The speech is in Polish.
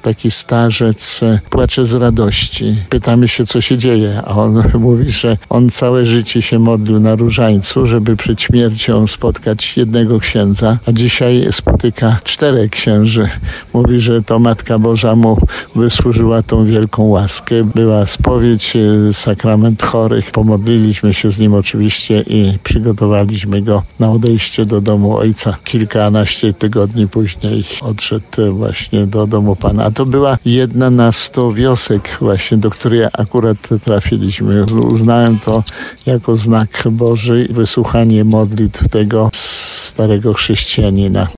taki starzec płacze z radości. Pytamy się, co się dzieje, a on mówi, że on całe życie się modlił na Różańcu, żeby przed śmiercią spotkać jednego księdza, a dzisiaj spotyka 4 księży. Mówi, że to Matka Boża mu wysłużyła tą wielką łaskę. Była spowiedź, sakrament chorych. Pomodliliśmy się z nim oczywiście i przygotowaliśmy go na odejście do domu Ojca. Kilkanaście tygodni później odszedł właśnie do domu Pana. A to była 1 na 100 wiosek właśnie, do której akurat trafiliśmy. Uznałem to jako znak Boży, wysłuchanie modlitw tego starego chrześcijanina.